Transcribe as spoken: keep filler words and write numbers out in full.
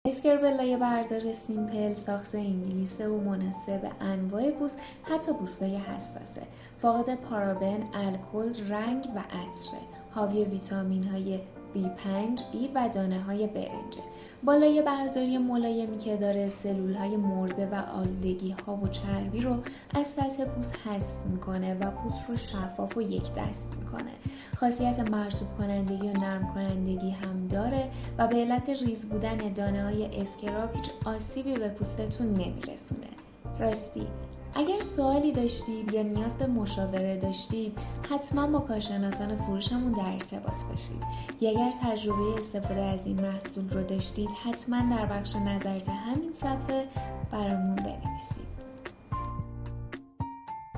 اسکراب لایه بردار سیمپل، ساخت انگلیسه و مناسب انواع پوست، حتی پوستای حساسه. فاقد پارابن، الکل، رنگ و عطره. حاوی ویتامین های بی پنج، ای و دانه های برنجه. با لایه برداری ملایمی که داره سلول های مرده و آلودگی ها و چربی رو از سطح پوست حذف میکنه و پوست رو شفاف و یک دست میکنه. خاصیت مرطوب کنندگی و نرم کنندگی هم داره و به علت ریز بودن دانه های اسکراب هیچ آسیبی به پوستتون نمیرسونه. راستی اگر سوالی داشتید یا نیاز به مشاوره داشتید حتما با کارشناسان فروشمون در ارتباط باشید. یا اگر تجربه استفاده از این محصول رو داشتید حتما در بخش نظرات همین صفحه برامون بنویسید.